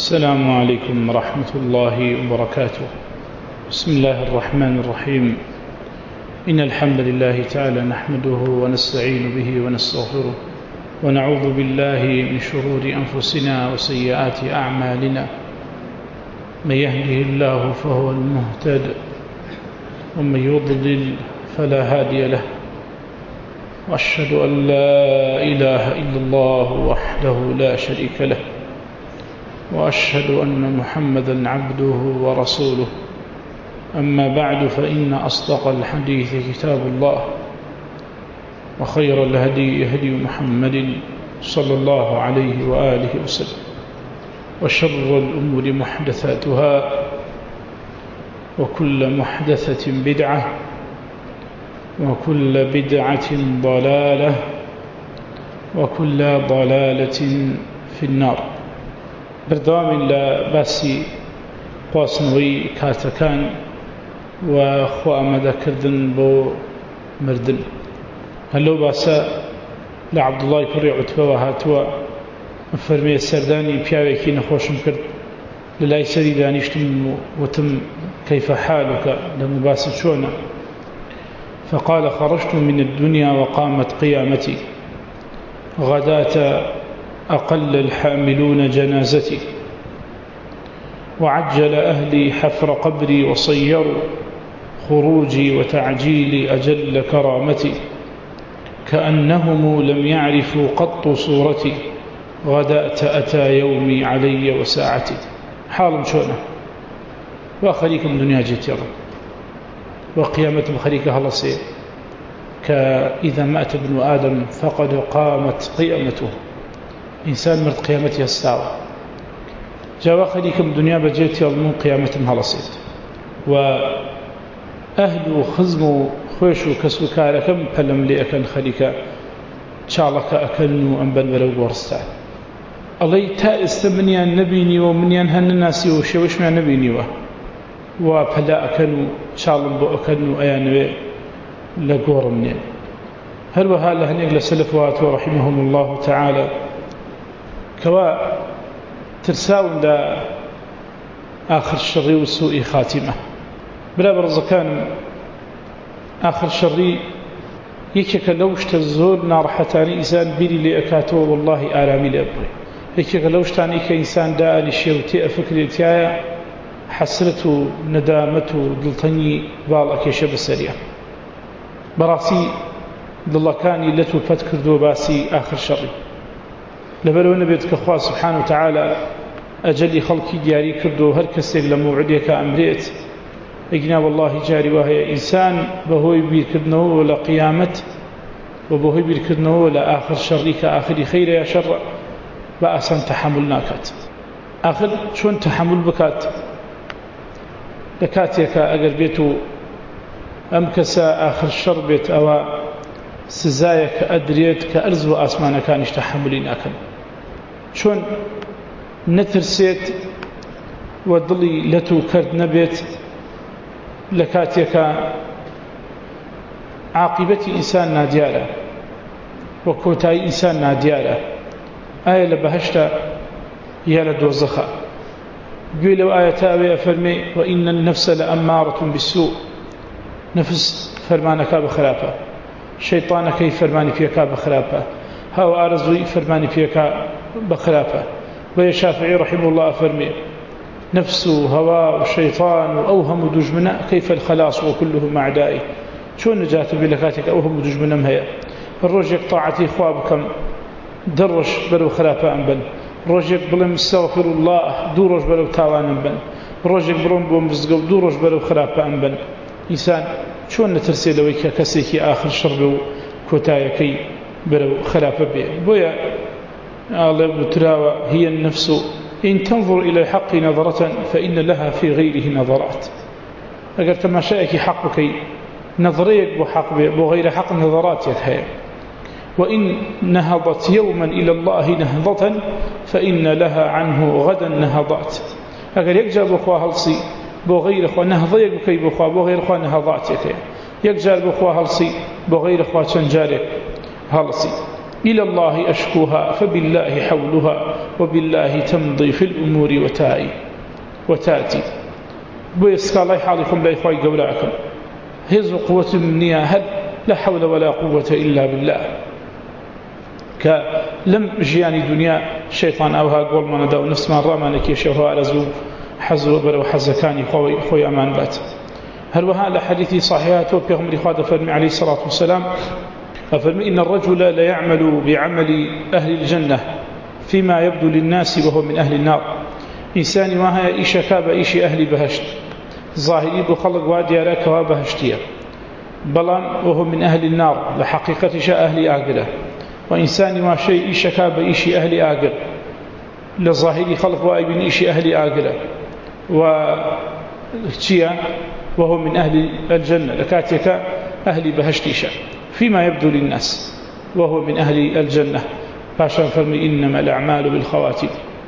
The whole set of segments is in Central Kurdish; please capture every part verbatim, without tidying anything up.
السلام عليكم ورحمة الله وبركاته. بسم الله الرحمن الرحيم. إن الحمد لله تعالى نحمده ونستعين به ونستغفره ونعوذ بالله من شرور أنفسنا وسيئات أعمالنا. من يهده الله فهو المهتد ومن يضلل فلا هادي له، وأشهد أن لا إله إلا الله وحده لا شريك له، وأشهد أن محمدا عبده ورسوله. أما بعد، فإن أصدق الحديث كتاب الله، وخير الهدي هدي محمد صلى الله عليه وآله وسلم، وشر الأمور محدثاتها، وكل محدثة بدعة، وكل بدعة ضلالة، وكل ضلالة في النار. بردوام لا باسي قواسنوي كاتكان وخو أمدا كردن بو مردن. هلو باسا لعبد الله كري عتبة وهاتوا فرمي السرداني بياويكي نخوشم كرد للاي سري دانيشتم وتم كيف حالك لمباسي شونا، فقال: خرجت من الدنيا وقامت قيامتي، غداة أقل الحاملون جنازتي، وعجل أهلي حفر قبري وصيروا خروجي وتعجيلي أجل كرامتي، كأنهم لم يعرفوا قط صورتي، غداة أتى يومي علي وساعتي. حال شونه وأخريك من دنيا جيت يرى وقيامة بخريك هلصي، كإذا مات ابن آدم فقد قامت قيامته. إنسان مرد قيامته الساعة جاء خليكم دنيا بجيت يظلمون قيامتهم هلصيت، وأهل خزموا خوشوا كسوكاركم فلم لأكن خليك شالك أكلنوا أنبن ولو ورستان. الله تائس منيان نبيني ومنيان هنناسي وشوش مع نبيني و وفلا أكلوا شالم بو أكلنوا أيانوي لقور منين. هل وهذا هنيق لسلفوات ورحمهم الله تعالى كوا ترساون دا آخر الشر والسوء خاتمة. بلا برزكان آخر الشر يكيك لوش تزول نار حتاني إنسان بيلي لأكاتو والله آلامي لأبري. يكيك لوش تاني كإنسان دا لشيوتي أفكري تيايا حسرته ندامته دلطني بالك يشب السريع براسي الله كان لتو فتكر دو باسي آخر الشر. لبلو نبيتك أخوة سبحانه وتعالى أجل خلقي جاري كردو هر كسيق لموعدك أمريت إقنا والله جاري وهي إنسان بهوي بير كردنه ولا قيامة، وبهوي بير كردنه ولا آخر شريك آخر خير يا شر بأسان تحملنا كات. آخر شون تحمل بكات لكاتيك أقر بيتو أمكسا آخر الشر بيت أو سزايك أدريت كأرز وآسمان كان يشتحملين أكل. شون نترسيت وضلي لتو كرد نبيت لكاتيك عاقبتي إنسان ناديالا وكوتاي إنسان ناديالا. آية لبهشتا يا لدوزخا قيلوا آية تاوية فرمي: وإن النفس لأمارة بالسوء. نفس فرمانك بخلافة، شيطانك يفرماني فيك بخلافة، هاو أرزوي فرماني فيك بخلافة. ويا شافعي رحمه الله فرمي: نفس هواء والشيطان وأوهم دجمنا كيف الخلاص وكلهم أعدائي. شو نجاة بلكاتك أوهم دجمنا هي الرجل طاعتي خوابكم درش بلو خلافة أنبن، رجل بلم استغفر الله دورج بلو تاوان أنبن، رجل بلم بمزقو دورج بلو خلافة أنبن. إنسان شون نترسي لويك كسيكي آخر شر كوتايكي بلو خلافة بيه. بويا الله بتراوى هي النفس إن تنظر إلى الحق نظرة فإن لها في غيره نظرات. أقر تماشائك حقك نظريك بحق بغير حق نظرات يتهيأ. وإن نهضت يوما إلى الله نهضة فإن لها عنه غدا نهضات. أقر يكجر بخوا هلصي بغير خوا نهضيك بكي بخوا بغير خوا نهضات يتهيأ. يكجر بخوا هلصي بغير خوا شنجارك هلصي. إلى الله أشكوها فبالله حولها وبالله تمضي في الأمور وتائي وتأتي بيسك الله حالكم لا يخوي قولاكم هز قوة منيا هل لا حول ولا قوة إلا بالله كلم جياني دنيا شيطان أوها قول ما نداو نفس ما رامانك يشوها على زوب حزو برو حزكاني خوي, خوي أمان بات هل وها لحديثي صحيحات وبيغمري خادة فرمي عليه الصلاة والسلام أفرمي إن الرجل لا يعمل بعمل أهل الجنة فيما يبدو للناس وهو من أهل النار إنسان وها إيشا بإيشي أهل بهشت ظاهري بخلق واديارك وبهشتية بلان وهو من أهل النار لحقيقة شاء أهل آقلة وإنسان ما شيء إيشا بإيشي أهل آقل لظاهري خلق وابن إيشي أهل آقلة وشيا وهو من أهل الجنة لكاتك أهل بهشتيشا فيما يبدو للناس وهو من أهل الجنة فاشا فرمي إنما الأعمال بالخواتم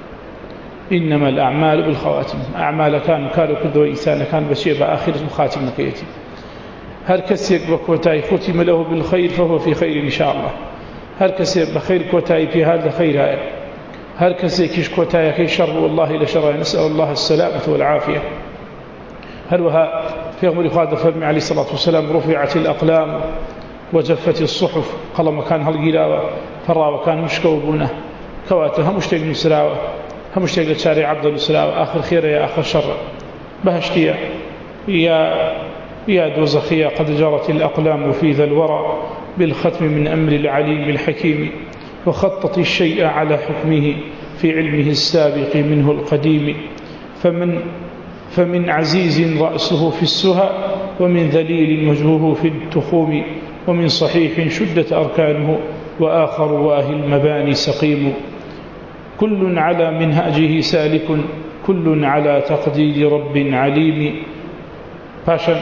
إنما الأعمال بالخواتم أعمال كان كانوا كدو إنسان كان بشيء بآخر الخاتم كيتي هل كسيك بكوتاي ختم له بالخير فهو في خير إن شاء الله هل كسيك بخير كوتاي في هذا خير هائل هل كسيك كوتاي في شر والله لشر نسأل الله السلامة والعافية هل وها في أمر خادة فرمي عليه الصلاة والسلام رفعت الأقلام وجفت الصحف قال مكان هالقلاوة فرا وكان مشكوبونه كواته همشتاق نسراوة همشتاق لشارع عبد النسراوة آخر خير يا آخر شر بهشتية يا يا دوزخية قد جرت الأقلام في ذا الورى بالختم من أمر العليم الحكيم وخطت الشيء على حكمه في علمه السابق منه القديم فمن فمن عزيز رأسه في السهى ومن ذليل وجهه في التخوم ومن صحيح شدت أركانه وآخر واهي المباني سقيم كل على منهاجه سالك كل على تقدير رب عليم باشا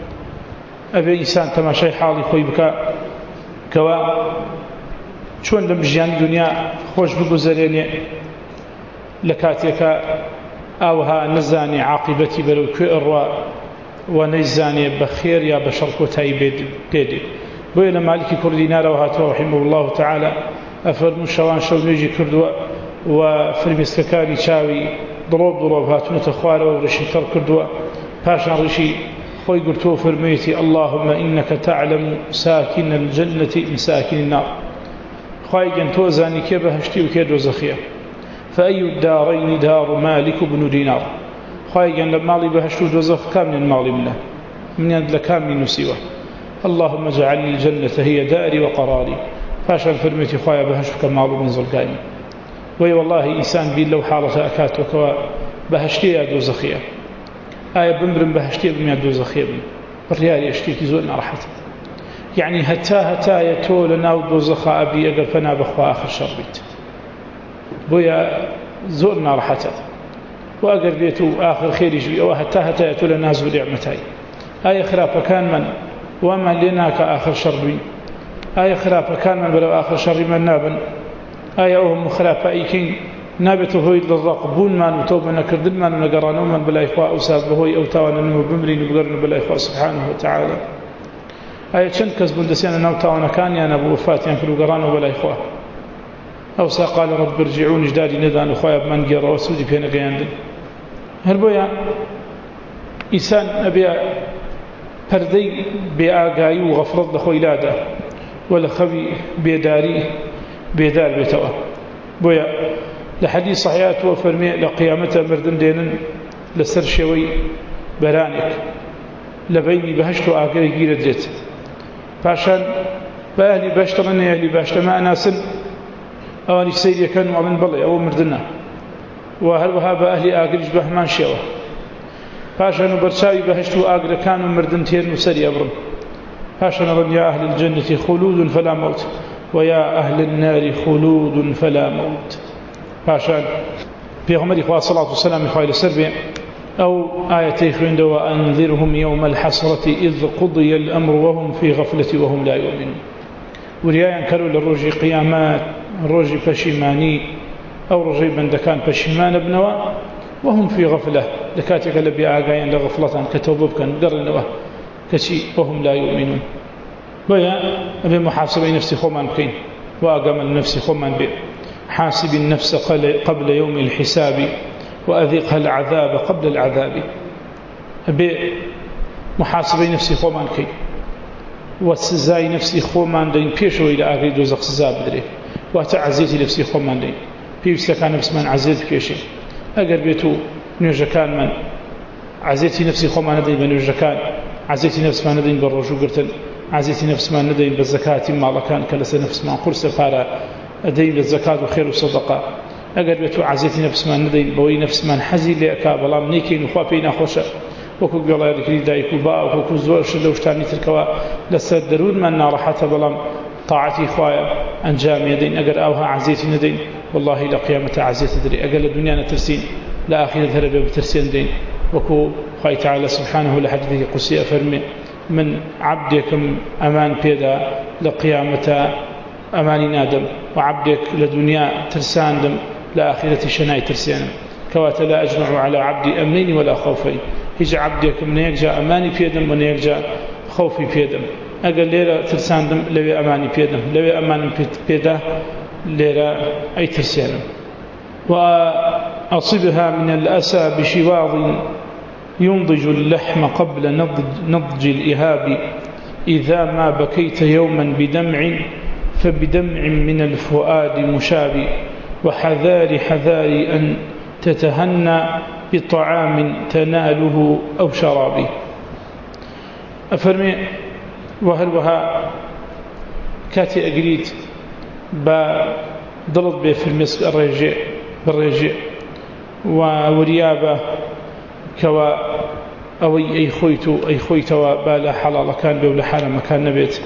أبي إنسان تماشي حالي خوي بك كوا شون لمجيان الدنيا خوش بگذريني لكاتيك أوها نزاني عاقبتي بلو كئر ونزاني بخير يا بشر كتاي بيدي بوين مالكي كردينار وهاتوا رحمه الله تعالى أفرمو شوان شو نيجي كردوا وفرمسككاني شاوي ضروب ضروب هاتوا نتخوار ورشي كر كردوا باشا رشي خوي قلتوا فرميتي اللهم إنك تعلم ساكن الجنة من ساكن النار خوي جنتو زاني كيبه هشتي وكيدو زخيا فأي الدارين دار مالك بن دينار خوي جن مالي بهشتو دوزخ كامل مالي منه من يد لكامل نسيوه اللهم اجعل الجنة هي داري وقراري فاشل فرميتي خويا بهشت كمال من زلقاني وي والله إنسان بين لو حالة أكات وكوا بهشتي يا دوزخيا آية بمبرم بهشتي بم يا دوزخيا بالريال يشتيكي زولنا راحت يعني هتا هتا يتولنا ودوزخا أبي أقل فنا بخوا آخر شربيت بويا زولنا راحت وأقل بيتو آخر خير يجري وهتا هتا يتولنا زول نعمتاي آية خرافة كان من وما لناك آخر شربي آية خرافة كان من بلو آخر شر من نابا آية أهم خرافة أيكين نابته هويد للرقبون ما نتوبنا كردن ما نقرانو من بلا إخواء أساب هوي أو تاوانا نمو بمرين بقرن بلا إخواء سبحانه وتعالى آية چند كز بندسيانا ناو تاوانا كان يانا بوفات ينكلو قرانو بلا إخواء أو ساقال رب ارجعون جدادي ندان أخوايا بمن قيرا وسودي بينا قياندن هل بويا إنسان أبيا پردەی بێئاگایی و غەفڵەت لە خۆی لادا و لە خەوی بێداری بێدار بێتەوە بۆیە لە حەدیث صحیحاتەوە فەرمێ لە قیامەتە مردن دێنن لەسەر شێوەی بەرانێک لە بەینی بەهەشت و ئاگەری گیرە درێت پاشان بە ئەهلی بەهشتە ڕەنێ ئەهلی بەهشتەمە ئەناسن ئەوانی سەیرەکەن و ئەڵێن بەڵێ ئەوە مردنە و هەروەها بە ئەهلی ئاگریش بە هەمان شێوە پاشان برچاوی بهشت و ئاگرەکان و مردن تێرن و سەری ئەبڕن پاشان ئەڵێن یا ئەهل الجنة خلود فلا موت ويا أهل النار خلود فلا موت پاشان پێغەمبەری خوا صلوات و سلام خوای لەسەر بێ ئەو ئاەتەی خوێندەوە أنذرهم يوم الحسرة إذ قضي الأمر وهم في غفلة وهم لا يؤمنون وریایان کەرو لە ڕۆژی قیامەت ڕۆژی پەشیمانی ئەو ڕۆژەی بەندەکان پەشیمانە بنەوە وهم في غفلة لكاتك لبي آقاين لغفلة كتوبوب كان قرنوا كشي وهم لا يؤمنون ويا أبي محاسبة نفسي خومان بكين وأقام النفس خمان به حاسب النفس قبل يوم الحساب وأذيقها العذاب قبل العذاب بمحاسبة نفسي خمان كي والسزاي نفسي خمان دين بيشو إلى آخر دوزخ سزا بدري وتعزيتي نفسي خمان دين بيشتا كان نفس من عزيت بيشي أقر بيتو نوجه كان من عزيتي نفسي خمان دين بنوجه كان عزيتي نفس ما ندين بالرجو قرتن عزيتي نفس ما ندين بالزكاة ما كان كلس نفس ما قرص فارا دين بالزكاة وخير وصدقة أقر بيتو عزيتي نفس ما ندين بوي نفس ما حزي لأكا بلام نيكي نخوا بينا خوشا وكو قال ذكري دايكو با وكو زور شلوشتاني تركوا لسد درود من نارحة بلام طاعتي خوايا أنجام يدين أقر أوها عزيتي ندين والله إلى قيامة عزيتي دري أقر الدنيا نترسين لا آخر ذهب بترسين دين وكو خاي تعالى سبحانه لحديثه قصي أفرمي من عبدكم أمان بيدا لقيامة أمان نادم وعبدك لدنيا ترسان دم لآخرة شناي ترسان كوات لا أجمع على عبدي أمنين ولا خوفين هج عبدك من يرجع أماني بيدم من يرجع خوفي بيدم أقل ليرة ترسان دم لوي أماني بيدم لوي أماني بيدا ليرة أي ترسان وأصبها من الأسى بشواظ ينضج اللحم قبل نضج, نضج الإهاب إذا ما بكيت يوما بدمع فبدمع من الفؤاد مشاب وحذار حذار أن تتهنى بطعام تناله أو شراب أفرمي وهلوها كاتي أقريت بضلط به في المسك الرجاء بالرجاء وريابة كوا أوي أي خويتو أي خويتو بالا حلال كان بولا حال مكان نبيت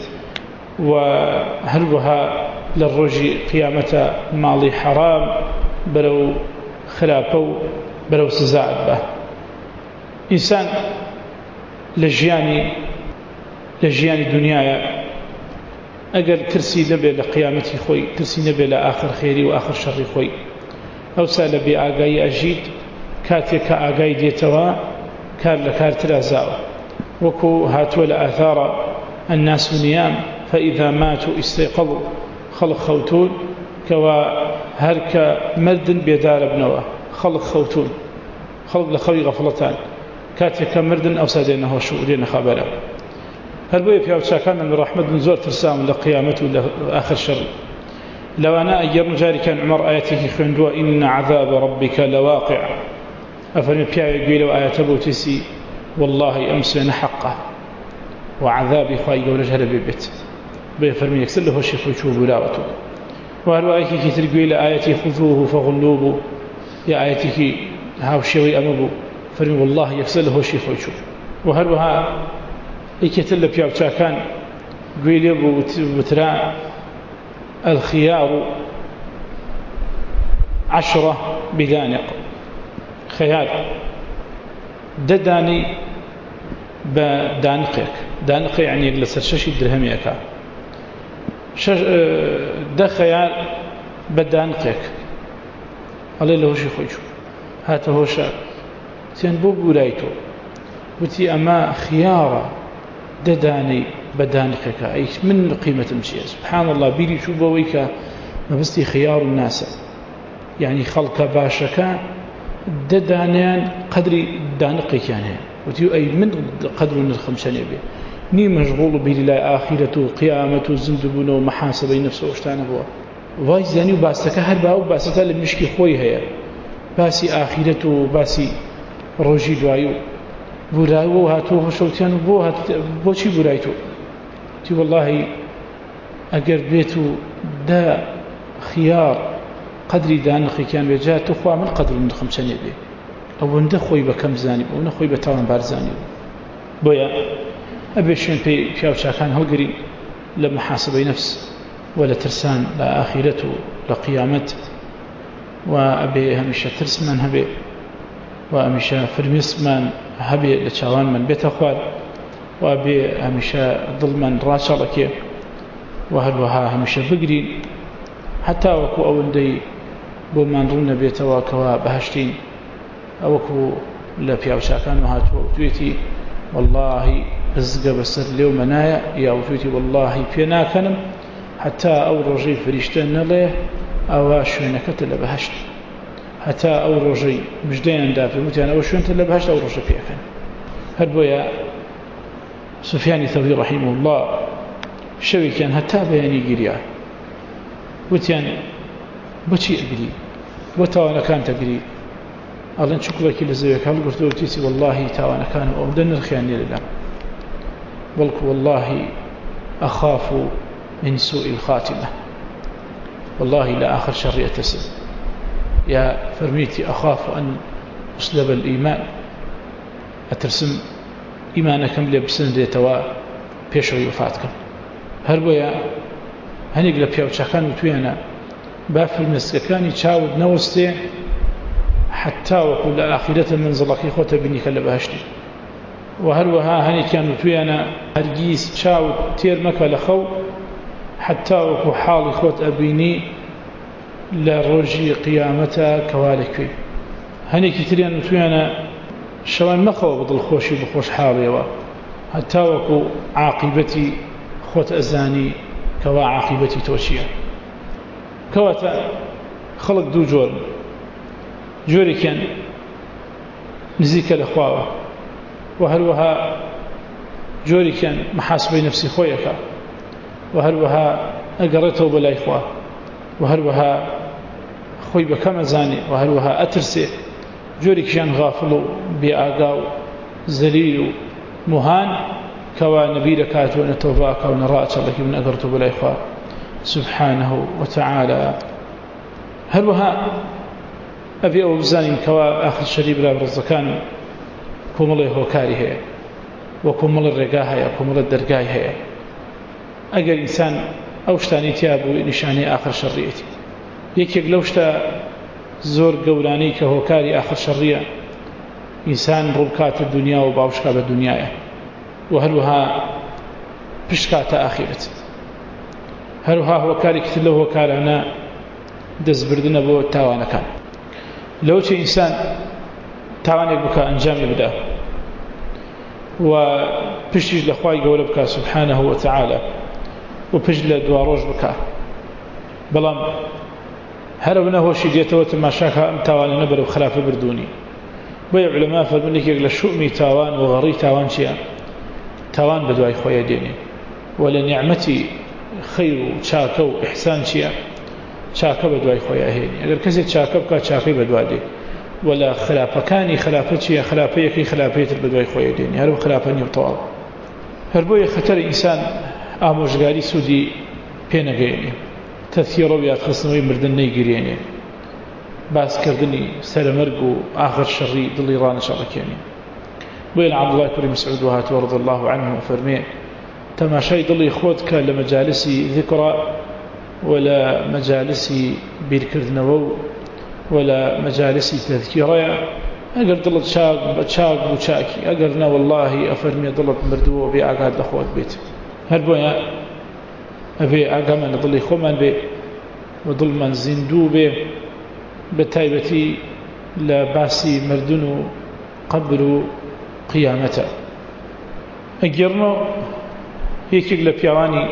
وهلوها للرجي قيامة مالي حرام برو خلافو برو سزاعد به إنسان لجياني لجياني دنيايا أقل كرسي نبي لقيامتي خوي كرسي نبي لآخر خيري وآخر شري خوي أو سال بآقاي أجيد كاتك آقاي ديتوا كان لكار ترازاو وكو هاتوا لآثار الناس نيام فإذا ماتوا استيقظوا خلق خوتون كوا هرك مرد بيدار ابنوا خلق خوتون خلق لخوي غفلتان كاتك مرد أو سادينه شؤلين خبره هل بوي في أوتشاكان من رحمة نزور ترسام لقيامته لآخر شر لو أنا أجر جاري كان عمر آياته خندوا إن عذاب ربك لواقع أفرمي بيا يقول له آيات بوتسي والله أمسنا حقه وعذابي خاي قول جهل ببيت بيفرمي يكسر له الشيخ ويشوف بلاوته وهل آياتك تقول آياتي خذوه فغلوه يا آياتك هاو الشيوي أمبو فرمي والله يكسر له الشيخ ويشوف وهل وها يكتل بيا وشاكان قيل يبو بترا الخيار عشرة بدانق خيار دداني بدانقك دانق يعني يجلس الشاشي درهم يكا ده خيار بدانقك الله له شيء خويش هاته هو شا تنبو برايتو وتي أما خيارة دداني بدانقك أي من قيمة مشي سبحان الله بيلي شو بويك ما بستي خيار الناس يعني خلق باشكا ددانيان قدري دانقك يعني وتي أي من قدر من الخمسين يبي ني مشغول بالله آخرته قيامته زندبونه ومحاسبه نفسه واشتانه هو واي زاني وباسك هربا وباسك لمشكي خوي هي باسي آخرته باسي روجي دوايو برايو هاتوه شوتيان بو هات بوشي برايتو تي والله أجر بيتو دا خيار قدري دانقي كان بجاء تخوى من قدر من خمسين يبي أو عنده خوي بكم زاني أو نخوي بتوان بارزاني بويا أبيشين في في أوشاكان هالقري لمحاسبة نفس ولا ترسان لا آخرته لقيامته وأبي همشة ترسمان هبي وأمشى فرميسمان هبي لشوان من بيت أخوال وأبي همشة ظلما راشلك وهل وها همشة بقري حتى وكو أولدي بومان رون بيت وكوا بهشتين أوكو لا في أوشاكان وهاتوا وتويتي والله بزق بسر اليوم منايا يا وتويتي والله فينا كنم حتى أو رجي فريشتان نليه أو شوينكت لبهشت حتى أو رجي مجدين دافع متين أو شوينت لبهشت أو رجي فيها هربويا سفيان الثوري رحمه الله شوي كان هتا بياني قريا وتيان بشي أقري وتوانا كان تقري أظن شكرك لزيك هل قلت وتيسي والله توانا كان أبدن الخياني لله بلك والله أخاف من سوء الخاتمة والله لا آخر شر أتسم يا فرميتي أخاف أن أسلب الإيمان أترسم إيمانكم لبسن ليتوا بيشوي وفاتكم هربويا هنيق لبيا وشاكان وتوينا باف المسككاني تشاود نوستي حتى وكل آخرة منزلك إخوة بني كالبهشتي وهروها هني كانوا توينا هرجيس تشاود تير مكا لخو حتى وكو حال إخوة أبيني لروجي قيامتا كوالكي هني كتريان توينا شوان مخو بضل خوشي بخوش حالي حتى وكو عاقبتي خوت أزاني كوا عاقبتي توشيا كواتا خلق دو جور جوري كان نزيك الأخوة وهروها جوري كان محاسبي نفسي خويك وهروها أقرته بلا إخوة وهروها خوي بكم أزاني وهروها أترسي جوري كان غافلو بآقاو زليل مهان كوا نبي ركات ونتوفاك ونرأت الله من أقرته بلا إخوة سبحانه وتعالى هروها أبي أو بزاني كوا آخر شريب لا برزكان كومله هوكاري هي وكومل الرقاه هي وكومل الدرقاه هي أجل إنسان أوشتاني تيابو نشاني آخر شريتي يكيق لوشتا زور قولاني كهوكاري آخر شرية إنسان ربكات الدنيا وباوشكات الدنيا وهلوها بشكات آخرت هلوها هوكاري كتله هوكارنا دز بردنا بو تاوانا كان لو شيء إنسان تاوانك بكا أنجام يبدأ وبشتج لأخوائي قول بكا سبحانه وتعالى وبشتج لدواروج بكا بلام هربنا هو شيء ديتوت ما شاكها أم تاوان نبر وخلاف بردوني بيع علماء فالمنك يقول الشؤمي تاوان وغري تاوان شيئا تاوان بدواي خويا ديني ولنعمتي خير شاكو إحسان شيئا شاكا بدواي خويا هيني اگر كسي شاكا بكا شاكي بدواي دي ولا خلافة كاني خلافة شيئا خلافة يكي خلافة بدواي خويا ديني هرب خلافة نيوطوال هربوي خطر إنسان آموشغاري سودي بينا غيني تثيرو بيات خصنوي مردن نيگريني باس كردني سلمرق آخر شري ضل إيران شركيني بين عبد الله بن مسعود وهات ورضي الله عنه فرمي تماشي ضل إخوتك لمجالسي ذكرى ولا مجالسي بيركردنو ولا مجالسي تذكيرية أقر ضلت شاق شاق وشاكي أقرنا والله أفرمي ضلت مردو بأقاد أخوات بيت هربويا أبي أقام ضل إخوان بي وضل من زندو بي بتايبتي لباسي مردنو قبل قيامته أقرنا هيك لبيواني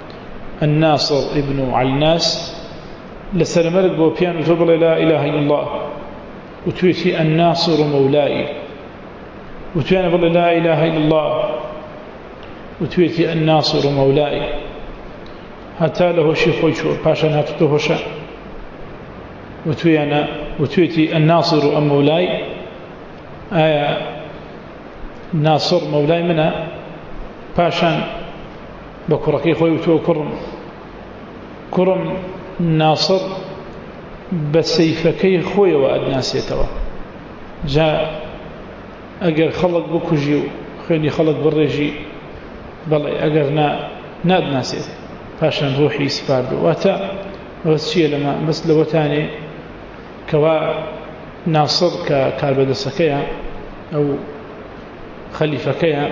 الناصر ابن علناس لسلمرق بوبيان وتقول لا إله إلا الله وتويتي الناصر مولاي وتويان بقول لا إله إلا الله وتويتي الناصر مولاي حتى له شيء خويشو باشا ناتته شا وتويانا وتويتي الناصر أم مولاي آية ناصر مولاي منها باشا بكركي خوي وتو كرم كرم ناصر بسيفكي خوي وأدناس يتوا جاء أجر خلق بكوجيو خيني خلق بالرجي بل أجر نا ناد ناسيت باشا روحي سباردو واتا بس شيء لما بس لو تاني كوا ناصر ككاربدسكيا أو خليفكيا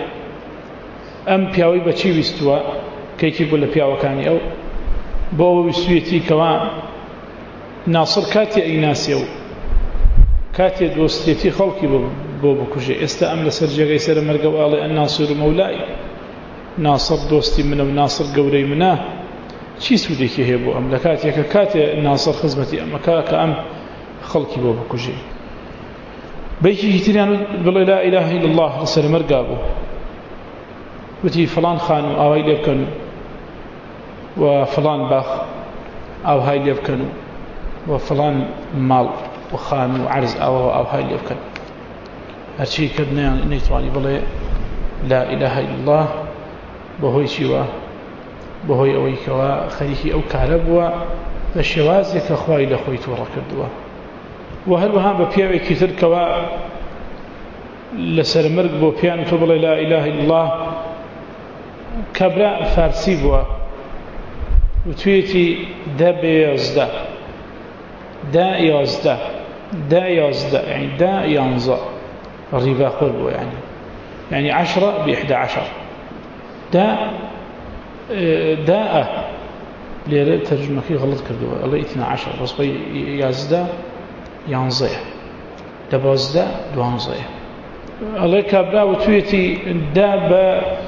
أم بياوي بچی وستوا كيكي بولا بياوكاني أو بو وستويتي كوا ناصر كاتي أي ناسيو كاتي دوستيتي خلقي بو بكوجي استأم لسرجي سر مرقوا الناصر مولاي ناصر دوستي منه وناصر قوري منه چی سوودێکی هەیە بۆ ئەم لە کاتێکە کاتێ ناسەر خزمەتی ئەمەکە کە ئەم خەڵکی بۆ بکوژێ بەیەکێکی تریان بڵێ لا ئیلاهە ئیلا الله لەسەر مەرگا بوو وتی فڵان خان و ئاوای لێ بکەن و فڵان باخ ئاوهای لێ بکەن و فڵان ماڵ و خان و عەرز ئاوە ئاوهای لێ بکەن هەرچی کرد نەیتوانی بڵێ لا ئیلاهە ئیلا الله بەهۆی چیوە بەهۆی ئەوەی کەوا خەریکی ئەو کارە بووە بە شێوازێک کە خوای لە خۆی تووڕە کردووە و هەروەها بە پیاوێکی تر کەوا لەسەر مرگ بۆ پیان تۆ بڵێ لا ئیلاهە ئیلا الله کابرا فارسی بووە وتوێتی دا بێیازدە دا یازدە دا یازدە یعنی دا یانزە ڕیباخۆر بووە یعنی يعني عشرة بإحدى عشر دا داء ليرة ترجمة كي غلط كردوا الله اثنا عشر بس بي يازدا يانزيه دبازدا دوانزيه الله كابلا وتويتي دا با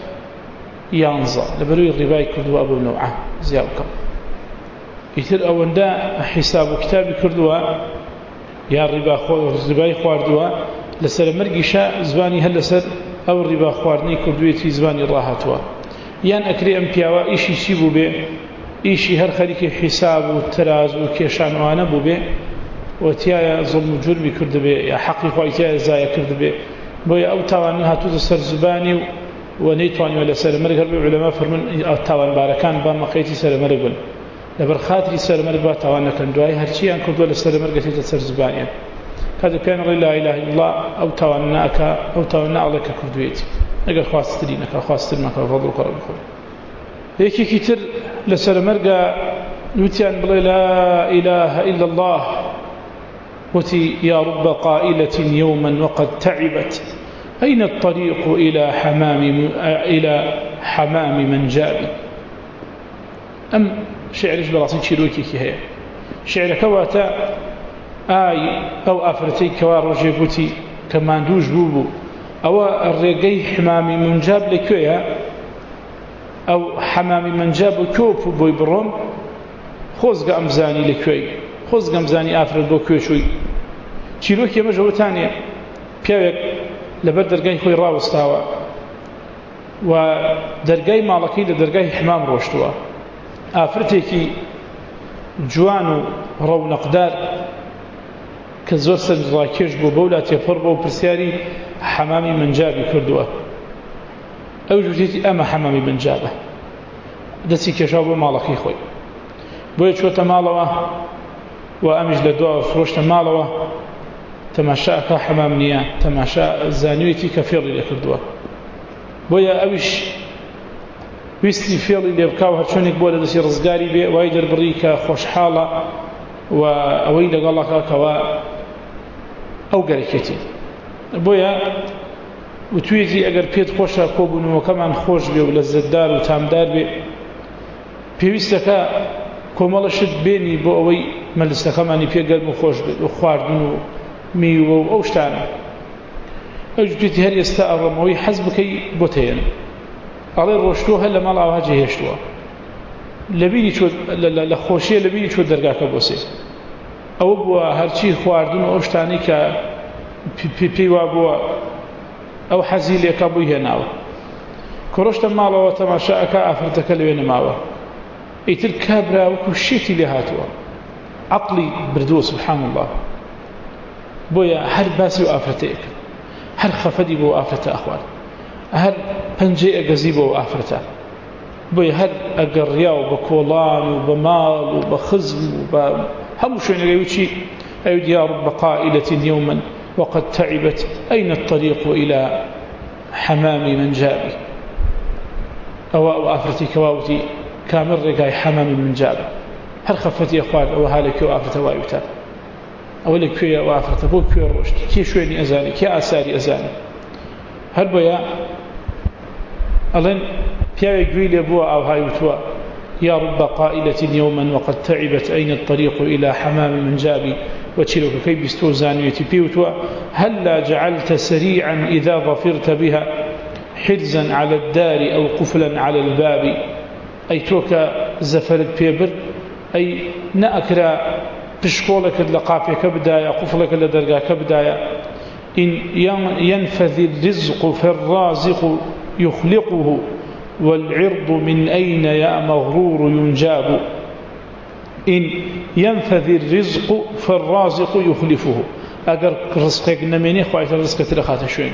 يانزا لبروي الرباي كردوا أبو نوعه زياوكم يتر أول دا حساب كتابي كردوا يا الربا خو الرباي خواردوا لسر مرقشة زباني هل لسر أو الربا خواردني كردويتي زباني راحتوا یان ئەکرێ ئەم پیاوە ئیشی چی بوو بێ ئیشی هەر خەریکی حیساب و تراز و کێشانوانە بوو بێ و تایە زڵم و جورمی کرد بێ یا حەقی خۆی تایە زایە کرد بێ بۆیە ئەو تاوانە هاتووتە سەر زبانی و و نەیتوانیوە لە سەرمەرگ هەر بێ عولەما فەرمون تاوانبارەکان با مەقەیەتی سەرمەرگ بن لەبەر خاتری سەرمەرگ با تاوان نەکەن دوای هەرچییان کردووە لە سەرمەرگ دێتە سەر زبانیان کاتێک پێیان ڕێ لا ئیلاهە ئیلا الله ئەو تاوان ناکا ئەو تاوان ناڵێ کە کردوێتی ئەگەر خواستری نەکا خواستر مەکە فەضڵ و کەڕەم بخۆی یەکێکی تر لەسەر مەرگە وتیان بڵێ لا ئیلاهە ئیلا الله وتي يا رب قائلة يوما وقد تعبت أين الطريق إلى حمام إلى حمام من جاب أم شعرش براسي شيروكي هي شعر كواتا آي أو أفرتي كوا رجي بوتي كمان دوج بوبو أو الرقي حمام من جاب لكويا أو حمام من جاب كوب بوي بروم خۆزگە ئەمزانی لەکوێی خۆزگە ئەمزانی ئافرەت بۆ کوێ شووی چیرۆکی ئەمە ژەوتانێ پیاوێک لەبەر دەرگای خۆی ڕاوەستاوە و دەرگای ماڵەکەی لە دەرگای حمام ڕۆشتووە ئافرەتێکی جوان و ڕەونەقدار کە زۆر سەرنجڕاکێش بوو بەو لا تێپەڕ بۆ پرسیاری حەمامی منجابی کردووە ئەو جوتێتی ئەمە حەمامی منجابە دەستی کێشاو بۆ ماڵەکەی خۆی بۆیە چۆتە ماڵەوە و ئەمیش لە دووە فرۆشتە ماڵەوە تەماشاکە حەمام نییە تەماشا زانوێتی کە فێڵی لێ کردووە بۆیە ئەویش ویستی فێڵی لێ بکا و هەرچۆنێک بۆ لە دەستی ڕزگاری بێ وای دەربڕی کە خۆشحاڵە و ئەوەی لەگەڵەکە کەوا ئەو گەرەکێتی بۆیە وتوێتی ئەگەر پێت خۆشە کۆبوونەوەکەمان خۆش بێ و لەزەتدار و تامدار بێ پێویستەکە کۆمەڵەشت بێنی بۆ ئەوەی مەلستەکەمانی پێگەرم و خۆش بێت و خواردن و میوە و ئەو شتانە ئەو جوێتی هەر ئێستا ئەڕەمەوەی حەز بکەی بۆ تێن ئەڵێ ڕۆشتووە هەر لە ماڵ ئاوا جێهێشتووە لەبیری لە خۆشیە لەبیری چۆ دەرگاکە بۆ سێ ئەوە بووە هەرچی خواردن و ئەو شتانەی کە پێی وا بووە ئەو حەزی لێکا بووی هێناوە کۆڕۆشتە ماڵەوە تەماشاکە ئافرەتەکە لەوێ نەماوە ئیتر کابرا وەکو شێتی لێ هاتووە عەقڵی بردووە سبحان الله بۆیە هەر باسی و ئافرەتەیە کرد هەر خەفەدی بۆ ئافرەتە ئەخوارد هەر پەنجەی ئەگەزی بۆ ئافرەتە بۆیە هەر ئەگەڕیا و بە کۆڵان و بە ماڵ و بە خزم و بە هەموو شوێنەکەی وچی ئەوێ یا رب قائلة يوما وقد تعبت أين الطريق إلى حمام من جابي أو ئافرەتی کەواوتی کامل ڕێگای حەمامی من جابە هەر خەفەتی ئەخوارد ئەوە ها لەکوێ ئافرەتە وای وتە ئەوە لەکوێیە ئەو ئافرەتە بۆ کوێ ڕۆشت کێ شوێنی ئەزانی کێ ئاساری ئەزانی هەر بۆیە ئەڵێن پیاوێک گوێی لێ بووە ئاوهای وتووە يا رب قائلة يوما وقد تعبت أين الطريق إلى حمام من جابي وشيلوك كي بستو زانيتي بيوتوا هلا جعلت سريعا إذا ظفرت بها حرزا على الدار أو قفلا على الباب أي توك زەفەرت پێبر ئەی نەئەکرا پشکۆڵەکەت لە قاپێکە بدایە قوفڵەکە لە دەرگاکە بدایە إن ينفذ الرزق فالرازق يخلقه والعرض من أين يا مغرور ينجاب إن ينفذ الرزق فالرازق يخلفه أجر رزقك نميني خواهي الرزق تلخات شوين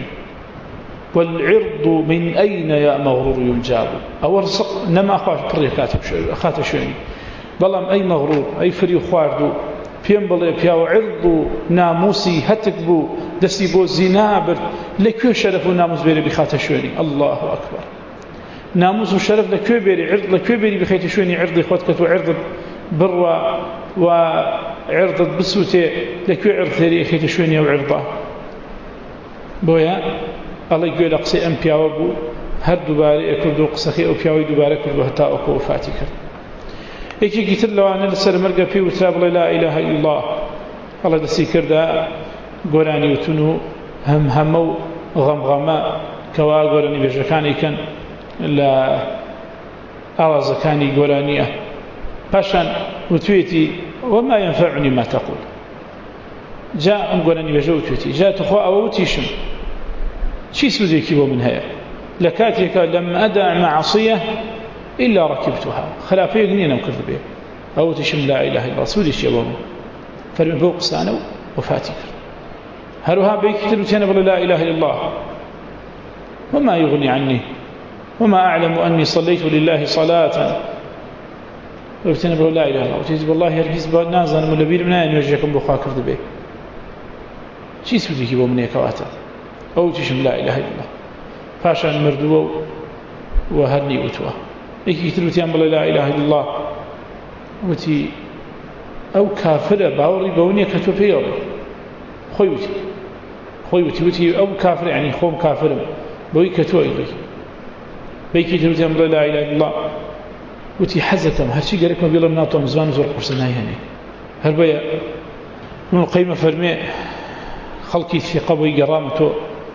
والعرض من أين يا مغرور ينجاب أو رزق نما خواهي بري خات شوين بلام أي مغرور أي فري خواردو پێم بڵێ پیاوە عرض و ناموسی هەتک بوو دەستی بۆ زینا برد لەکوێ شەرەف و ناموس بێرە بخاتە شوێنی الله ئەکبەر ناموس و شەرەف لەکوێ بێری عرض لەکوێ بێری بخەیتە شوێنی عرضی خۆت کە تۆ عرضت بڕوە و عرضت بسووتێ لەکوێ عرض تێری ئەخەیتە شوێنی ئەو عرضە بۆیە ئەڵێ گوێ لە قسەی ئەم پیاوە بوو هەر دووبارە ئەکرد و قسەکەی ئەو پیاوەی دووبارە کرد و هەتا ئەوکە وفاتی کرد یەکێکی تر لەوانە لەسەر مەرگە پێی وترا بڵێ لا ئیلاهە ئیلا الله هەڵە دەستی کردە گۆرانی وتون و هەم هەمە و غەمغەمە کەوا گۆرانی بێژەکانی کەن لە ئاوازەکانی گۆرانیە پاشان وتوێتی وما ينفعني ما تقول جا ئەم گۆرانی بێژە وتوێتی جا تخوا ئەوە وتیشم چی سوودێکی بۆ من هەیە لە کاتێکە لەم ئەدە معصیە إلا ركبتها خلافه يغنينا وكذب به أو تشم لا إله إلا الله سودي شيء بوم فرمي فوق سانو وفاتك هروها بيكتر وتينا بلا لا إله إلا الله وما يغني عني وما أعلم أني صليت لله صلاة وتينا بلا لا إله إلا الله وتيجي بالله يرجز بالناس أنا ملبير من أين يرجعكم بخا كذب به شيء سودي كي بوم نيكواتا أو تشم لا إله إلا الله فاشان مردو وهرني وتوا يكي تلوتيان بلا لا إله إلا الله وتي أو كافرة باوري بونية كتو بيوري خوي وتي خوي وتي وتي أو كافر يعني خوم كافر بوي كتو أيضي بيكي تلوتيان بلا لا إله إلا الله وتي حزتم هرشي قالك ما بيلا مناطو مزمان زور قرصنا يعني هل بيا من القيمة فرمي خلقي في قبوي قرامته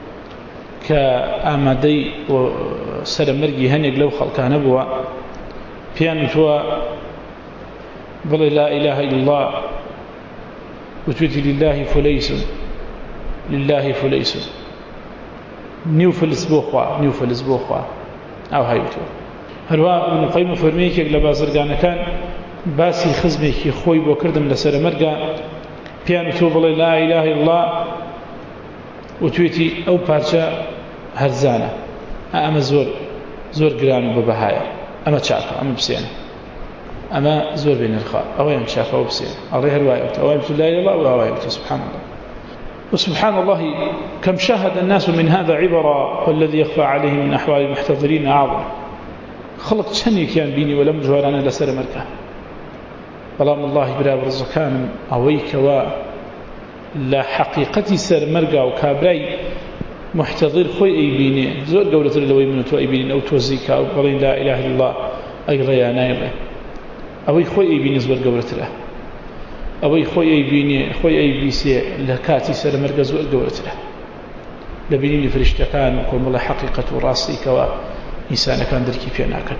كآمادي وسرمرجي هنيق لو خلقان أبوا بيان توا بل لا إله إلا الله وتوتي لله فليس لله فليس نيو فلس بوخوا نيو فلس بوخوا أو هاي توا هروا ابن القيم فرميك لبازرگان كان باسي خزمك خوي بو كردم لسرمرجا بيان توا بل لا إله إلا الله وتوتي أو بارشا هرزانة أما زور زور قران وببهاية أما تشاكا أما بسيانة أما زور بين الخاء أو يم تشاكا وبسيانة الله رواية أو يم لا إله إلا الله وهو سبحان الله وسبحان الله كم شاهد الناس من هذا عبرة والذي يخفى عليه من أحوال المحتضرين أعظم خلق شني كان بيني ولم جوارانا لسر مركة بلام الله براب رزقان أويك و لا حقيقتي سر مرقة وكابراي محتضر خوي أي بيني زور قولة لوي من تو أي بيني أو توزيك أو قولين لا إله إلا الله أي غيا نايمة أوي خوي أي بيني زور قولة له أوي خوي أي بيني خوي أي بيسي لكاتي سر مرقة زور قولة له لبيني لفرشتة كان وكل الله حقيقة راسي كوا إنسان كان دركي في ناكل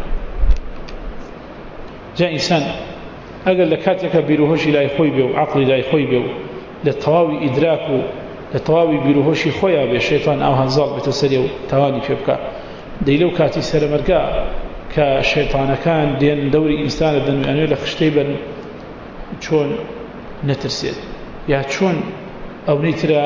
جاء إنسان أقل لكاتك بيروهوش لا يخوي بيو عقلي لا يخوي بيو للتواوي إدراكه لتواوي بيروهوشي خويا بالشيطان أو هنزال بتسريو تواني فيبكى ديلو كاتي سرمرقا كشيطان كان دين دوري إنسان دنو أنو لخشتيبا چون نترسيد يا چون أو نترى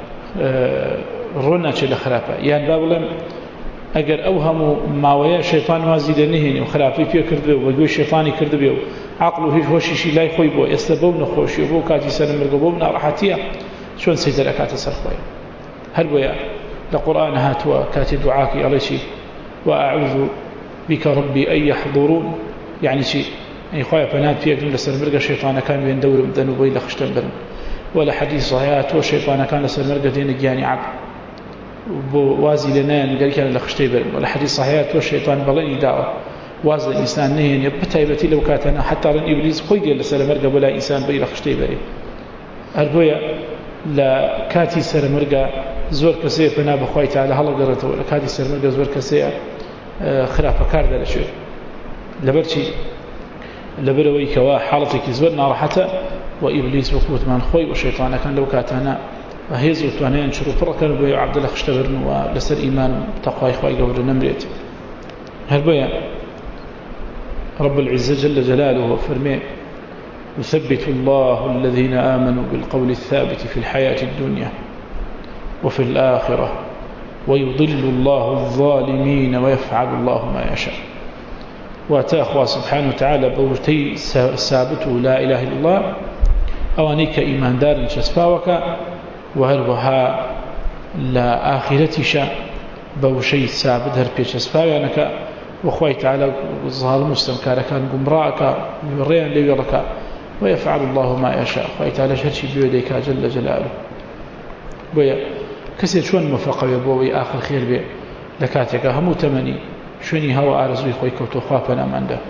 رونا چه لخرافة يعني بابلم اگر اوهمو ماويا شيطان وازي لنهيني وخرافي فيه كردبه وقوي الشيطاني كردبه عقله هيش هوشيشي لا يخوي بو يستبو نخوشي وبو كاتي سرمرقا بو نراحتيا شون سيدر كاتي سرخويا هل بويا لقرآن هاتوا كاتي دعاكي على شيء وأعوذ بك ربي أن يحضرون يعني شيء أي خويا فناد فيه قلنا سرمرقا الشيطان كان بين دور مدن وبي لخشتن برن ولا حديث صحيحات والشيطان كان سرمرقا دين جاني عقل وازي لنا قال كان لخشتي برن ولا حديث صحيحات والشيطان بلني دعوة وازي الإنسان نهين يبتايبتي لو كاتنا حتى رن إبليس خوي قال سرمرقا بلا إنسان بي لخشتي برن هل بويا لا كاتي سرمرقا زور كسي فنا بخوي تعالى هلا قرته ولا كاتي سرمرقا زور كسي خرافه كار دل شو لبرشي لبروي كوا حالتك زور ناراحته وإبليس وكوت من خوي والشيطان كان لو كاتنا وهيز وتوانين ينشروا فرقا بوي عبد الله خشتبرن ولسر إيمان تقوى إخوائي قبل نمريت هل بوي رب العزة جل جلاله فرمي يثبت الله الذين آمنوا بالقول الثابت في الحياة الدنيا وفي الآخرة ويضل الله الظالمين ويفعل الله ما يشاء واتأخوى سبحانه وتعالى بورتي ثابته لا إله إلا الله أوانيك إيمان دار شسفاوك وهروها لا آخرتش بوشي ثابت هربي شسفاوك وخوي تعالى الظالم مستمكار كان قمراءك يرين ليرك ويفعل الله ما يشاء خوي تعالى شرشي بيديك جل جلاله بويا كسر شون موفق يبوي آخر خير بي لكاتك همو تمني شوني هوا آرزوي خوي كوتو خوابنا من ده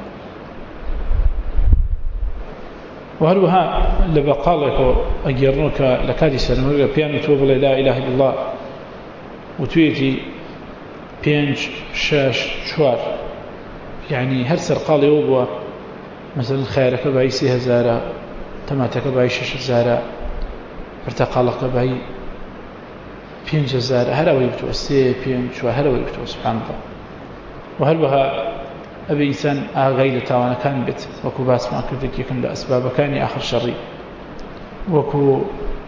وهروها لبقالك أجرنك لكاتي سنمرق بيانو توب لا إله إلا الله وتويتي بينج شاش شوار يعني هرسر قال يوبوا مثلا خيرك باي سي هزارة تماتك باي شش هزارة ارتقالك باي بينج هزارة هلا ويبتو سي بينج شو هلا ويبتو سبحان الله وهلوها أبي إنسان آغايل تاوانا كان بيت وكو باس ما كردك يكن لأسباب كاني آخر شري وكو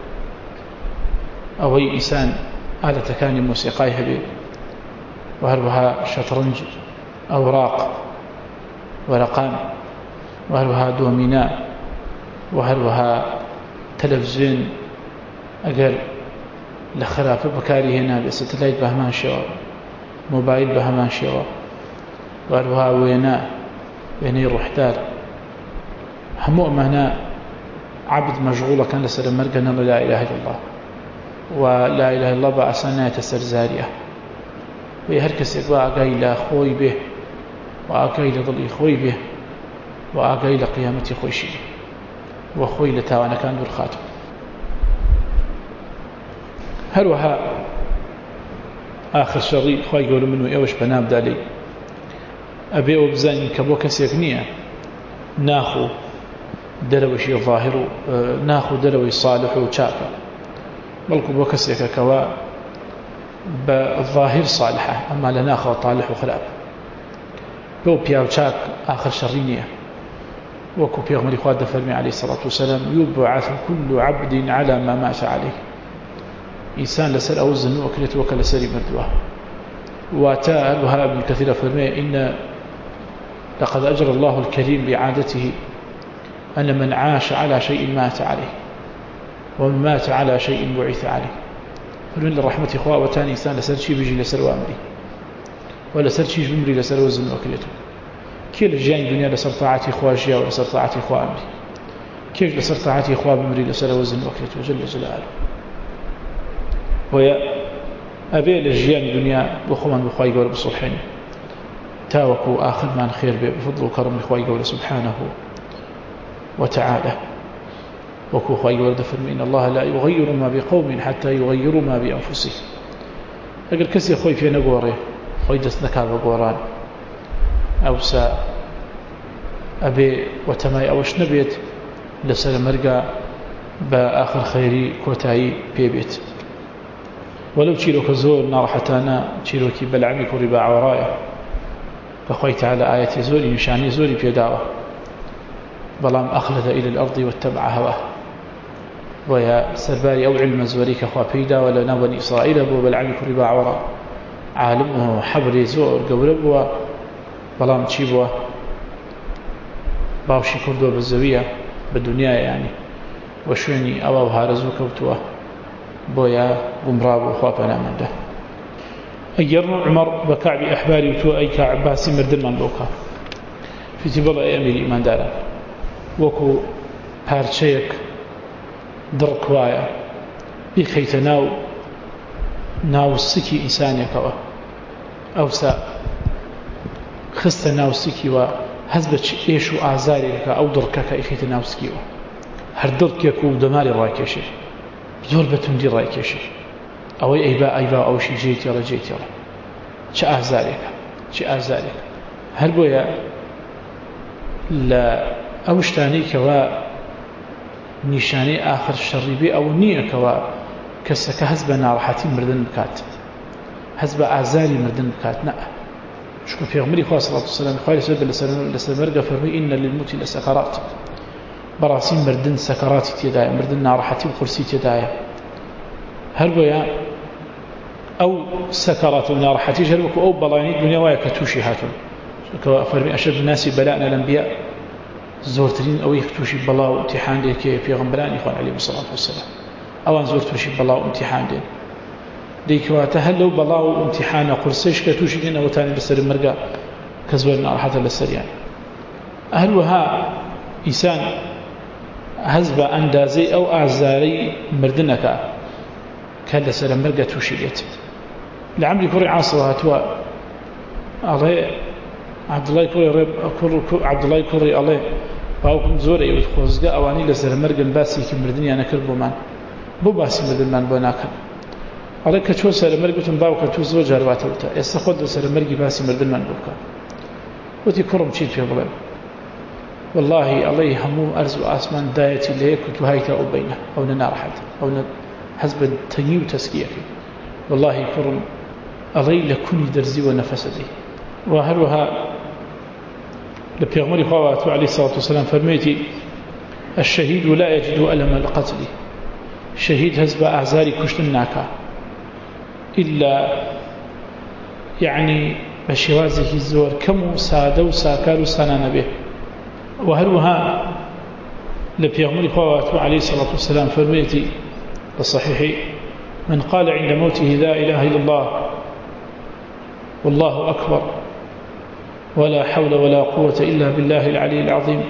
أوي إنسان آلة كاني موسيقاي هبي وهلوها شطرنج أوراق ورقان وهلوها دوميناء وهلوها تلفزيون أقل لخراف بكاري هنا بستلايت بهمان شوا موبايل بهمان شوا وهلوها ويناء ويني روحدار همو أمهنا عبد مشغولة كان لسر مرقنا لا إله إلا الله ولا إله إلا الله بأسانا يتسر زارية ويهركس إقواء قايلة خوي به وأقايل ظلي خوي به وأقايل قيامتي خويشي وخوي لتاوانا كان دور خاتم هلوها آخر شري خوي يقولوا منه إيوش بنام دالي أبي أبزاني كبو كسيك نية ناخو دلوشي ظاهر ناخو دلوي صالح وشاكا بلكو بو كسيك كوا بالظاهر صالحة أما لناخو طالح وخلاب بو بياو شاك آخر شرينية وكو بيغمري خواد فرمي عليه الصلاة والسلام يبعث كل عبد على ما مات عليه إنسان لسر أوزن وكلت وكل سري مردوه واتاء وها ابن كثير فرمي إن لقد أجر الله الكريم بعادته أن من عاش على شيء مات عليه ومن مات على شيء بعث عليه فمن الرحمة إخوة وتاني إنسان لسر شي بيجي لسر وامري ولا سر شي جمري لسر وزن وكلته كيل جاين الدنيا لسر طاعتي إخوة جيا ولسر طاعتي إخوة أمري كيف لسر طاعتي إخوة بمري لسر وزن وكلته جل جلاله ويا أبي لجيان الدنيا بخوان بخواي قول بصلحين تاوكوا آخر من خير بفضل وكرم بخواي قول سبحانه وتعالى وكو خواي قول دفرم إن الله لا يغير ما بقوم حتى يغيروا ما بأنفسهم أقل كسي خوي في نقوره خوي دسنكا بقوران أو سا أبي وتماي أوش نبيت لسر مرقى بآخر خيري كوتاي بيبيت ولو تشيلوك زور نارحتانا تشيلوك بلعمك ورباع ورايا فخوي تعالى آية زوري نشاني زوري بيداوة بلام أخلد إلى الأرض واتبع هواه ويا سرباري أو علم زوري كخوا بيدا ولا نبني إسرائيل أبو بلعمك ورباع وراء عالمه حبري زور قبل بلام تشيبوه باوشي كردو بالزوية بالدنيا يعني وشوني أو هارزو كوتوه بويا قمراب وخوابنا من ده أجرنا عمر بكعب أحباري وتو أي كعب باسي مردل من بوكا في تبال أيامي الإيمان دارا وكو هارشيك درك وايا بخيت ناو ناو السكي إنساني كوا أو سا خست ناو السكي وهزبت إيشو آزاري لك أو دركك إخيت ناو السكي هر درك يكو دماري راكيشي زور بتندي رايكشي او ايبا ايبا او شي جيت يلا جيت يلا چه ازارك چه ازارك هل بويا لا أو شتاني كوا نشاني آخر الشريبي أو نية كوا كسك هزب نارحتي مردن بكات هزب أعزالي مردن بكات نا شكو في غمري خواه صلى الله عليه وسلم خواه لسبب لسمرقة فرمي إن للموت لسكرات براسين مردن سكرات تيدايا مردن نارحتي وقرسي تيدايا هل ويا أو سكرات نارحتي جربك أو بلاني الدنيا ويا كتوشي هاتون فرمي أشد الناس بلاءنا الأنبياء زورترين أو يختوشي بلا وامتحان دي كي في غمبران إخوان عليه الصلاة والسلام أوان زورتوشي بلا وامتحان دي ديكواته هل لو بلا وامتحان قرسيش كتوشي دين أو تاني لسر المرقى كزور نارحة للسريان أهل وها إنسان هزب أندازي أو أعزاري مردنك كان لسر المرقى توشي ليت لعمري كوري عاصر هاتوا عليه عبد الله كوري عبد الله كوري عليه باوكم زوري يود خوزقا اواني لسر مرقن باسي كي مردني انا كربو مان بو باسي مردن مان بو ناكن علي كچو سر مرقتن باوكا تو زو جارواتوتا استخد سر مرقي باسي مردن مان بوكا وتي كرم شي في بلد والله الله همو ارز واسمان دايتي ليه كنت هايتا او بينه او نار حد او حزب تنيو تسكيه والله كرم الله لكوني درزي ونفس دي وهروها لبيغمري خواه عليه الصلاة والسلام فرميتي الشهيد لا يجد ألم القتل شهيد هزب أعزاري كشتناكا إلا يعني بشوازه الزور كم سادة وساكار سنان به وهروها لبيغمري خواه عليه الصلاة والسلام فرميتي بالصحيح من قال عند موته لا إله إلا الله والله أكبر ولا حول ولا قوة إلا بالله العلي العظيم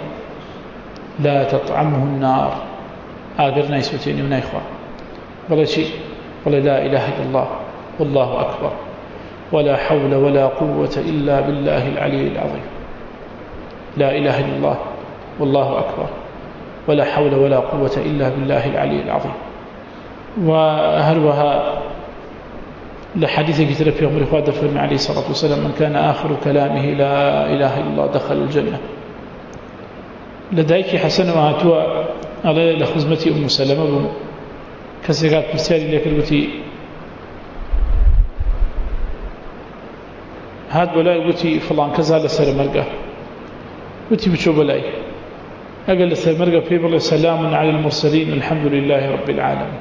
لا تطعمه النار آقرنا يسوتيني من إخوة ولا شيء ولا لا إله إلا الله والله أكبر ولا حول ولا قوة إلا بالله العلي العظيم لا إله إلا الله والله أكبر ولا حول ولا قوة إلا بالله العلي العظيم وهلوها لحديث كتير في عمر إخوة فرمي عليه الصلاة والسلام من كان آخر كلامه لا إله إلا الله دخل الجنة لديك حسن وهاتوا على لخزمتي أم سلمة كسيقات برسالي لك الوتي هاد بلاي وتي فلان كذا لسر مرقة وتي بشو بلاي أقل لسر مرقة في بالله سلام على المرسلين الحمد لله رب العالمين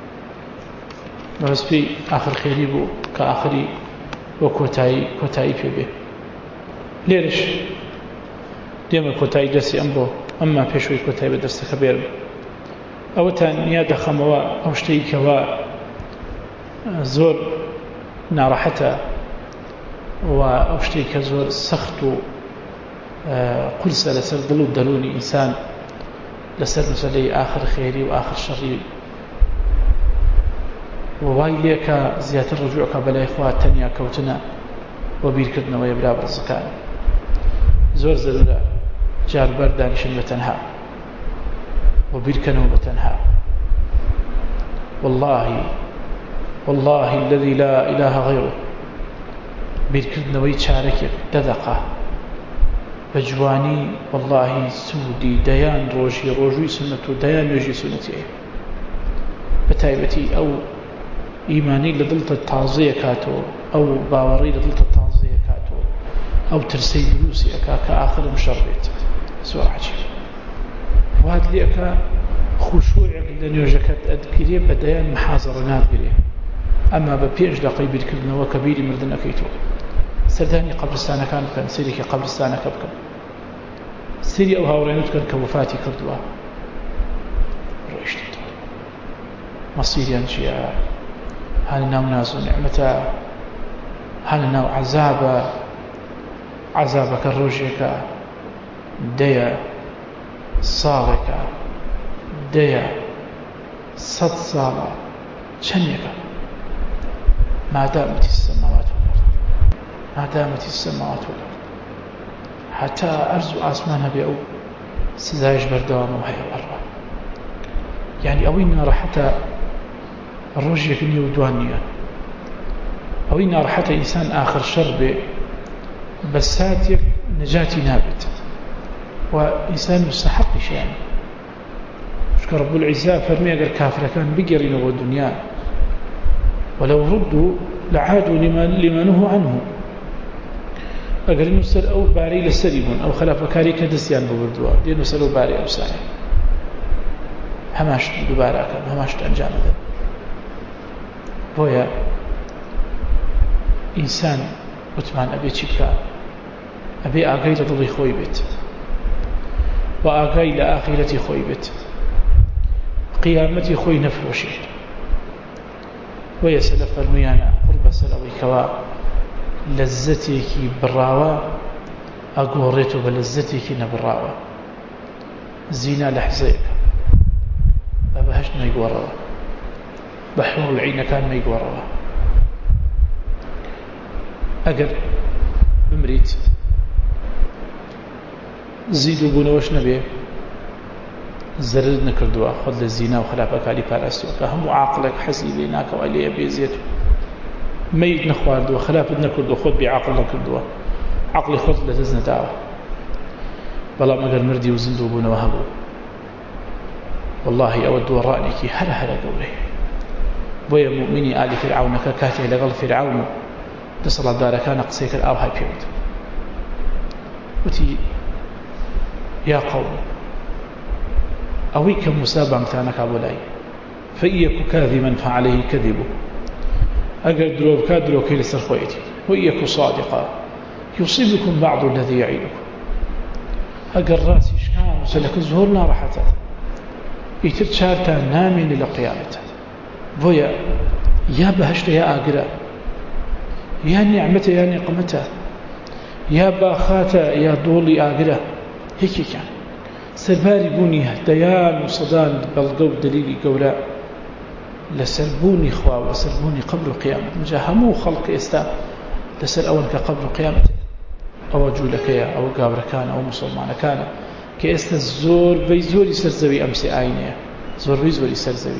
بس في آخر خيري بو كآخري وكوتاي كوتاي في به ليش ديما كوتاي دسي أمبو أما بيشوي كوتاي بدرس خبير أو تان يا دخموا أو شتي كوا زور نارحته أو شتي كزور سختو قرصة لسر ضلو دلوني إنسان لسر مسلي آخر خيري وآخر شري وواي ليك زيادة الرجوع بلا إخوة تانية كوتنا وبير كردنا ويبلا برزكان زور زلنا جار بردانشن بتنها وبير كانوا بتنها والله والله الذي لا إله غيره بير كردنا ويتشارك ددقة بجواني والله سودي ديان روجي روجي سنته ديان يجي سنتي بتايبتي أو إيماني لضلت التعزية كاتو أو باوري لضلت التعزية كاتو أو ترسي دروسي أكا كآخر مشربت سؤال عجيب وهذا لي أكا خشوع لأن يوجكت أذكري بديان محاضرات قريه أما ببيج لقي بالكلنا وكبير مردن أكيتو سرداني قبرستانا كان كان سيريكي قبرستانا كبكم سيري أو هاورينوت كان كوفاتي كردوا رؤيشت مصيري أنشياء هل ناو ناس نعمتا هل ناو عذاب عذابك الروجيك ديا صالك ديا صد صالة شنيك ما دامت السماوات والأرض ما دامت السماوات والأرض حتى أرزو آسمانها بيعو سزايج بردوام وهي الأرض يعني أوينا رحتا الرجل كنيو دوانيا أوينا رحتا إنسان آخر شر بي بساتك نجاتي نابت وإنسان مستحق شيئا شكر رب العزة فرمي أقر كافر كان بقرين والدنيا ولو ردوا لعادوا لما, لما نهوا عنه أقر نسر أو باري لسريبون أو خلاف كاري كدسيان ببردوا دي نسر أو باري أو ساعي هماشت دوباره كان هماشت أنجام ذا بويا إنسان وتمان أبي تشبكا أبي آقاي لضلي خوي بيت وآقاي لآخرتي خوي بيت قيامتي خوي نفروشي ويسأل فرميانا قرب سلوي كوا لذتك براوة أقوريت بلذتك نبراوة زينة لحظيك بهشت ما يقوروا بحور العين كان ما يقوروا أقر بمريت زيدوا بنوش نبيه زرد نكردوا خذ للزينة وخلافك علي بالاستوا كهم عاقلك حسي لناك وعلي بيزيت ميت نخواردوا خلاف نكردوا خذ بعقل نكردوا عقلي خذ لتزن دعوة بلا ما قال مردي وزندوا بنوهبوا والله أود ورانك هلا هلا قوله بويا مؤمني آل فرعون ككاتي لغل فرعون تصل دار كان قصيك الأوهاي بيوت وتي يا قوم أويك مسابا مثانك أولاي فإيك كاذبا فعليه كذبه أقل دروب كادرو كي لسرخويتي وإيك صادقا يصيبكم بعض الذي يعيدكم أقل راسي شكام وسلك الزهورنا رحتت يترشارتا نامين إلى قيامته بويا يا بهشت يا آقرا يا نعمته يا نقمته يا باخاته يا دولي آقرا هيك كان سرباري بوني ديان وصدان بلقو دليلي قولا لسربوني خواه وسربوني قبل قيامة مجاهمو خلق إستا لسر أول كقبل قيامته أو جولك يا أو قابر كان أو مسلمان كان كإستا الزور بي زوري سرزوي أمسي آينية زور بي زوري سرزوي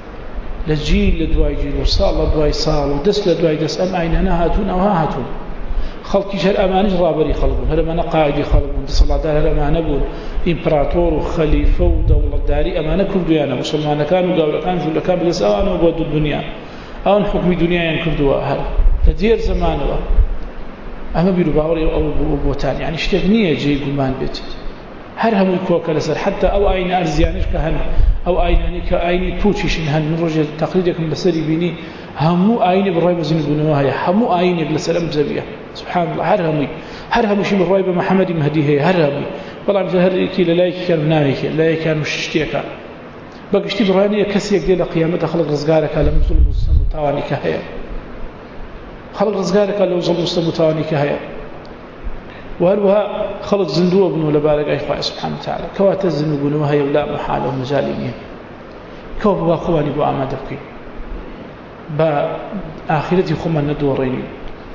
لجيل لدواي جيل وصال لدواي صال ودس لدواي دس أم آينة أنا هاتون أو ها هاتون خلقي شهر أمانج رابري خلقون هل أمانا قائدي خلقون دس الله دار هل أمانا بون إمبراطور وخليفة ودولة داري أمانا كردويانا مسلمان كانوا قابل كان جول كان بدس أوانا وبودوا الدنيا أوان حكم دنيا ينكردوا هل تدير زمانوا أما بيرو باوري أو بوتان يعني اشتغنية جي قمان بيت هر هم الكوكا لسر حتى أو أين أرزيانش كهن أو أين كأين توتشين هن من رجل تقليدكم بسري بيني همو أين بالرأي بزين بنوها همو أين بالسلام زبية سبحان الله هر همي هر همي شيء بالرأي بمحمد مهدي هي هر همي والله مثل هر كي لا كان نايك لا كان مشتيكا بقشتي برانية كسيك دي لقيامة خلق رزقارك على مثل المسلم متواني كهيا خلق رزقارك على مثل المسلم متواني كهيا وهلوها خلق زندوه بنو لبارك أي خواهي سبحانه وتعالى كوات الزنو بنوها يولا محاله ومجاليين كوف باقواني بو أما دبكي با آخرتي خما ندوريني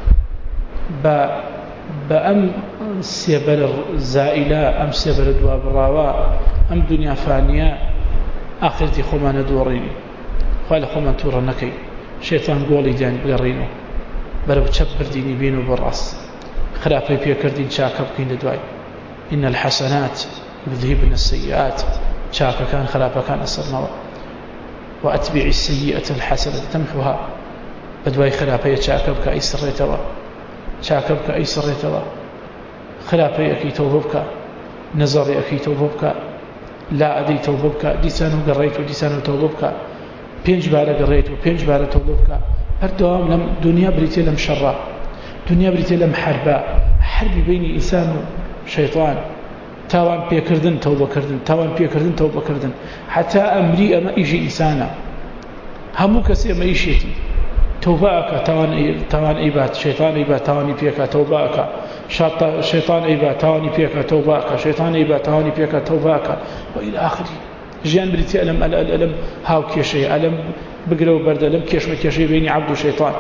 با بأم سيبل الزائلة أم سيبل الدواب الراواء أم دنيا فانية آخرتي خما ندوريني خواهي خما تورا نكي شيطان قولي جاني بقرينو بلو تشبر ديني بينو بالرأس خلافي بيكردين شاكا بكين لدواي إن الحسنات يذهبن السيئات شاكا كان خلافا كان أصرنا وأتبع السيئة الحسنة تمحوها بدواي خلافي شاكا بك أي سريتوا شاكا بك أي سريتوا خلافي أكي توببك نظري أكي توببك لا أدي توببك ديسانو قريت وديسانو توببك بينج بالا قريت وبينج بالا توببك هردوام لم دنيا بريتي لم شرا دنيا بريتي لم حربا حرب بين إنسان وشيطان تاوان بيكردن توبة كردن تاوان بيكردن توبة كردن حتى أمري أما إيجي إنسانا همو كسي أما إيشيتي توباك تاوان تاوان إيبات شيطان إيبات تاواني بيكا توباك شيطان إيبات تاواني بيكا توباك شيطان إيبات تاواني بيكا توباك وإلى آخره جيان بريتي ألم ألم ألم هاو كيشي ألم بقروا برد ألم كيش مكيشي بيني عبد وشيطان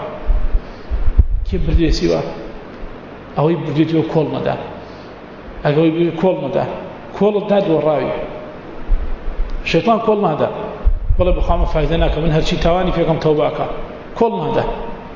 كيف بردي سوا أو يبردي كل مدى أو يبردي كل مدى كل الداد والراوي الشيطان كل مدى والله بخامة فايدناك من هالشي تواني فيكم توباك كل مدى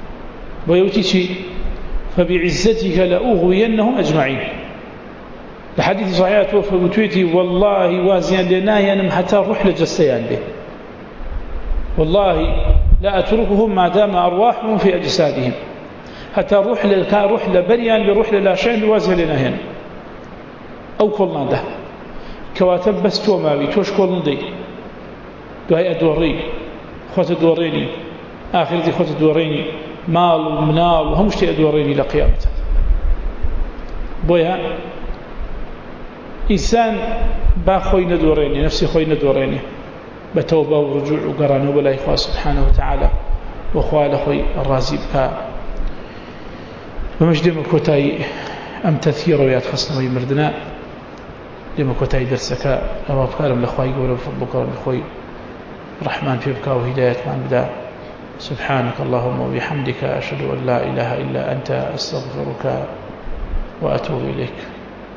ويوتي شيء فبعزتك لأغوينهم أجمعين الحديث صحيح وفوتويتي والله وازيان لنا ينم حتى روح لجسيان به والله لا أتركهم ما دام أرواحهم في أجسادهم حتى روح كان روح لبريان بروح للاشين بوازه لنا هنا أو كلنا ده كواتب بس تو ماوي توش كلنا دي دوهي أدوري خوت دوريني آخر دي خوت دوريني مال ومنال وهمشتي أدوريني لقيامته بويا إنسان با خوي ندوريني نفسي خوي ندوريني بتوبة ورجوع وقرانه ولا إخوة سبحانه وتعالى وأخوة لخوي الرازي بكا ومش ديما كوتاي أم تثير ويات خصنا ويمردنا ديما كوتاي درسك أما بكارم لأخوة يقولوا بفضلك لأخوي الرحمن في بكا وهداية من بدا سبحانك اللهم وبحمدك أشهد أن لا إله إلا أنت أستغفرك وأتوب إليك